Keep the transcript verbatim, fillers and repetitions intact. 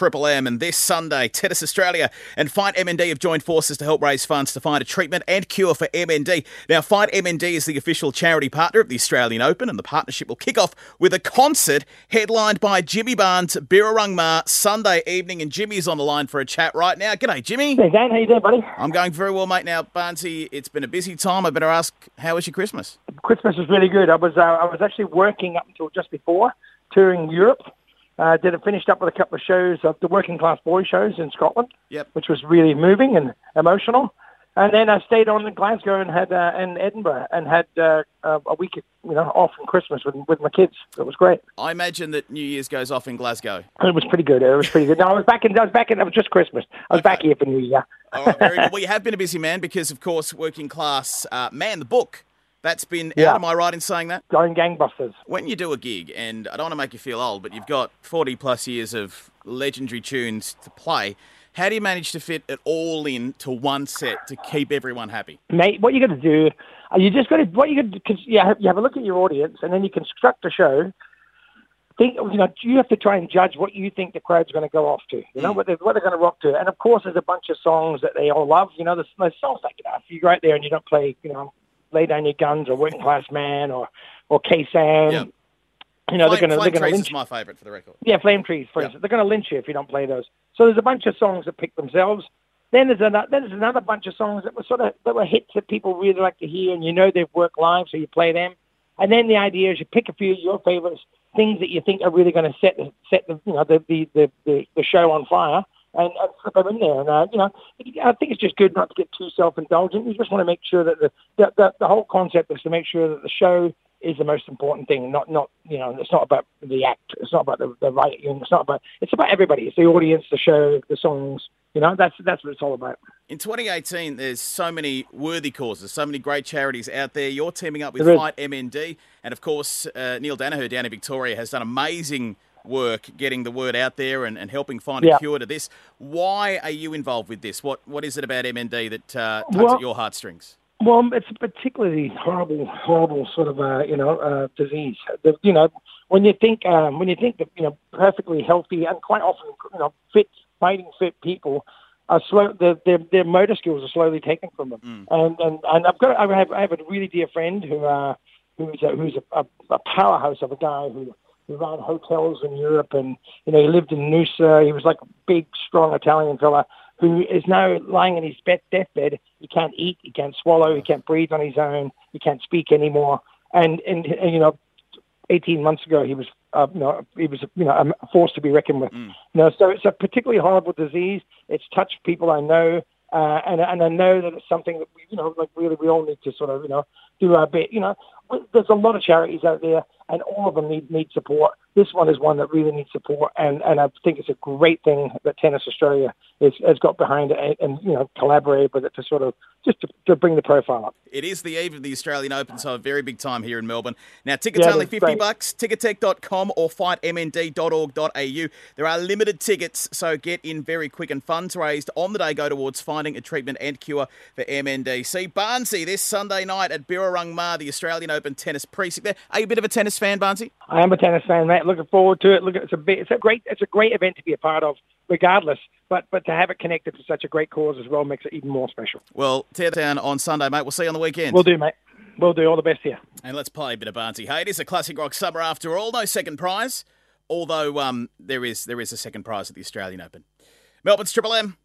Triple M, and this Sunday, Tennis Australia and Fight M N D have joined forces to help raise funds to find a treatment and cure for M N D. Now, Fight M N D is the official charity partner of the Australian Open, and the partnership will kick off with a concert headlined by Jimmy Barnes, Birrarung Ma, Sunday evening, and Jimmy's on the line for a chat right now. G'day, Jimmy. Hey, Dan. How you doing, buddy? I'm going very well, mate. Now, Barnesy, it's been a busy time. I better ask, how was your Christmas? Christmas was really good. I was uh, I was actually working up until just before, touring Europe. Uh, did it finished up with a couple of shows of the Working Class Boy shows in Scotland, Yep. which was really moving and emotional. And then I stayed on in Glasgow and had uh, in Edinburgh and had uh, a week, you know, off from Christmas with with my kids. It was great. I imagine that New Year's goes off in Glasgow. It was pretty good. It was pretty good. No, I was back in. I was back in. It was just Christmas. I was Okay. back here for New Year. All right, very good. Well, you have been a busy man because, of course, Working Class uh, Man, the book, that's been Yeah. out. Am I right in saying that? Going gangbusters. When you do a gig, and I don't want to make you feel old, but you've got forty plus years of legendary tunes to play, how do you manage to fit it all in to one set to keep everyone happy? Mate, what you got to do, uh, you just got to, what you got to, because you have, you have a look at your audience and then you construct a show. Think, you know, you have to try and judge what you think the crowd's going to go off to, you know, Mm. what they're, what they're going to rock to. And of course, there's a bunch of songs that they all love. You know, there's, there's songs like, you know, if you go out there and you don't play, you know, Lay Down Your Guns or Working Class Man or, or K-Sam, Yep. you know, Flame, they're going to, Flame they're going to Trees lynch is my favourite for the record. Yeah, Flame Trees, for Yeah. instance. They're going to lynch you if you don't play those. So there's a bunch of songs that pick themselves. Then there's another, then there's another bunch of songs that were sort of that were hits that people really like to hear, and you know they've worked live, so you play them. And then the idea is you pick a few of your favorites, things that you think are really going to set the set the you know the the the, the, the show on fire, and, and slip them in there. And uh, you know, I think it's just good not to get too self-indulgent. You just want to make sure that the the, the the whole concept is to make sure that the show is the most important thing. Not not you know, it's not about the act. It's not about the the writing. It's not about. It's about everybody. It's the audience, the show, the songs. You know, that's that's what it's all about. In twenty eighteen, there's so many worthy causes, so many great charities out there. You're teaming up with There is. Fight M N D, and of course, uh, Neil Danaher down in Victoria has done amazing work getting the word out there and, and helping find a Yeah. cure to this. Why are you involved with this? What What is it about M N D that uh, tugs Well- at your heartstrings? Well, it's a particularly horrible, horrible sort of, uh, you know, uh, disease. The, you know, when you think, um, when you think that, you know, perfectly healthy and quite often, you know, fit, fighting fit people are slow. Their their, their motor skills are slowly taken from them. Mm. And and and I've got, I have, I have a really dear friend who, uh, who's a, who's a, a, a powerhouse of a guy who. He ran hotels in Europe, and you know he lived in Noosa. He was like a big, strong Italian fella who is now lying in his bed, deathbed. He can't eat, he can't swallow, he can't breathe on his own, he can't speak anymore. And and, and you know, eighteen months ago he was, uh, you know, he was you know a force to be reckoned with. Mm. You know, so it's a particularly horrible disease. It's touched people I know. Uh, and and I know that it's something that we, you know, like really we all need to sort of, you know, do our bit. You know, there's a lot of charities out there, and all of them need need support. This one is one that really needs support, and, and I think it's a great thing that Tennis Australia is, has got behind it and, and you know collaborated with it to sort of just to, to bring the profile up. It is the eve of the Australian Open, so a very big time here in Melbourne. Now, tickets Yeah, only that's fifty great. bucks, ticketek dot com or fight m n d dot org dot a u. There are limited tickets, so get in very quick, and funds raised on the day go towards finding a treatment and cure for M N D. See Barnesy this Sunday night at Birrarung Ma, the Australian Open tennis precinct there. Are you a bit of a tennis fan, Barnesy? I am a tennis fan, mate. Looking forward to it. Look, it's a bit, it's a great it's a great event to be a part of, regardless. But but to have it connected to such a great cause as well makes it even more special. Well, tear down on Sunday, mate. We'll see you on the weekend. We'll do, mate. We'll do. All the best here. And let's play a bit of Barnesy. Hey, it is a classic rock summer after all. No second prize, although um, there is there is a second prize at the Australian Open. Melbourne's Triple M.